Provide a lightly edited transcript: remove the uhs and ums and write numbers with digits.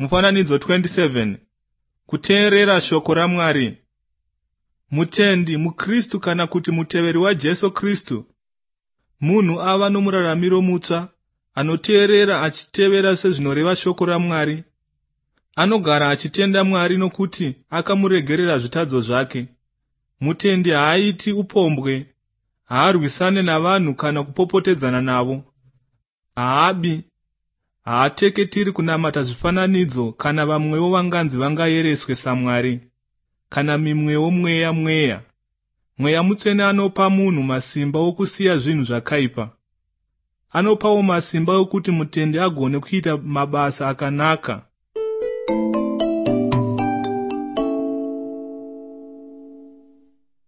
Mufananidzo 27. Kuteerera shoko raMwari. Mutendi, muKristu kana kuti muteveri waJesu Kristu, munhu ava nomuraramiro mutsva, anoteerera achitevera sezvinoreva shoko raMwari. Anogara achitenda Mwari nokuti akamuregerera zvitadzo zvake. Mutendi haaiti upombwe, haarwisane navanhu kana kupopotedzana navo, haabi, haateketiri kunamata zvifananidzo kana vamwewo vanganzi vangayereswe saMwari, kana mimwewo mweya. Mweya Mutsvene anopa munhu masimba okusiya zvinhu zvakaipa. Anopawo masimba okuti mutendi agone kuita mabasa akanaka.